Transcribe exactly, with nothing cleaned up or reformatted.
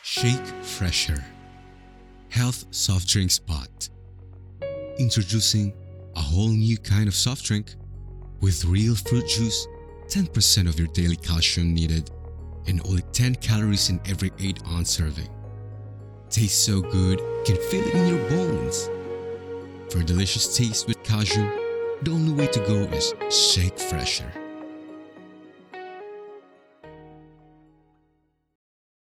Shake Fresher Health Soft Drink Spot. Introducing a whole new kind of soft drink with real fruit juice, ten percent of your daily calcium needed, and only ten calories in every eight ounce serving. Tastes so good, you can feel it in your bones. For a delicious taste with calcium, the only way to go is Shake Fresher.